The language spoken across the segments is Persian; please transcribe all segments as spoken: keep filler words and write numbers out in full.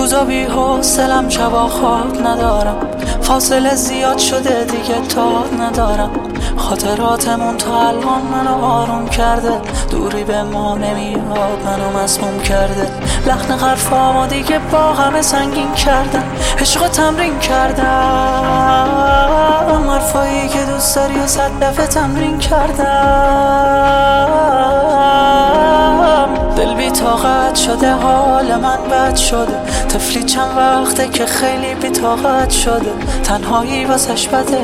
روزا بی حوصله‌ام، شبا خواب ندارم، فاصله زیاد شده دیگه تاب ندارم. خاطراتمون تا الان منو آروم کرده، دوری به ما نمیاد منو مسموم کرده. لحن حرفامو دیگه با همه سنگین کردم، عشق تمرین کردم، حرفایی که دوست داری و صد دفعه تمرین کردم. دل بی طاقت شده، حال من بد شده، طفلی چند وقته که خیلی بی طاقت شده. تنهایی واسش بده،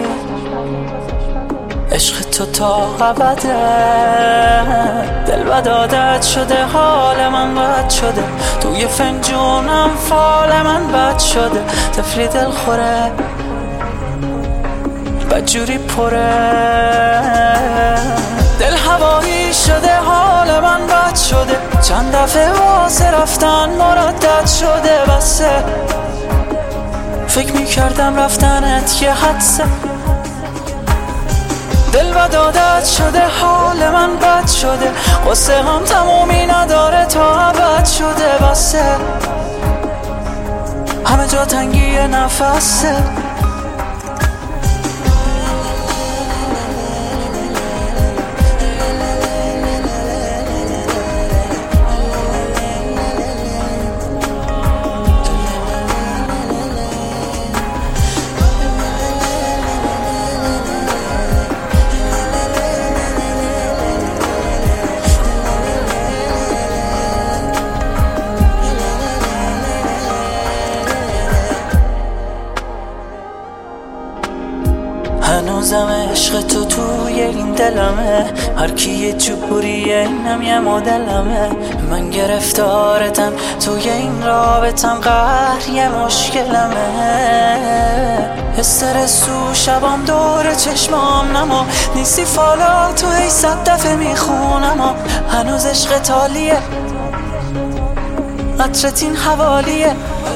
عشق تو تا ابده. دل بد عادت شده، حال من بد شده، توی فنجونم فال من بد شده. طفلی دل خوره، بدجوری پره، دل هوایی شده، حال من بد شده. چند دفعه واسه رفتن مردد شده، بسه فکر میکردم رفتنت یه حدسه. دل بد عادت شده، حال من بد شده، قصه هم تمومی نداره تا ابد شده. بسه همه جا تنگی نفسه. هنوزم عشق تو توی این دلمه، هر کی یه جوریه اینم یه مدلمه. من گرفتارتم توی این رابطم، قهر یه مشکلمه. استرس تو شبام دور چشمام نما، نیستی فالا تو ای صد دفعه میخونم. هنوز عشق تالیه، عطرت این حوالیه.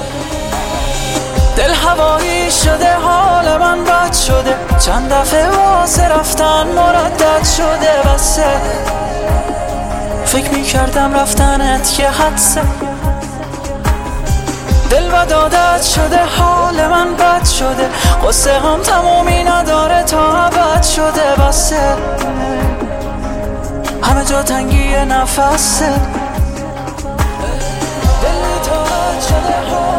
دل هوایی شده، حال من بد شده، چند دفعه واسه رفتن مردد شده. بسه فکر میکردم رفتنت یه حدسه. دل بد عادت شده، حال من بد شده، قصه هم تمومی نداره تا ابد شده. بسه همه جا تنگی نفسه. دل بی طاقت شده،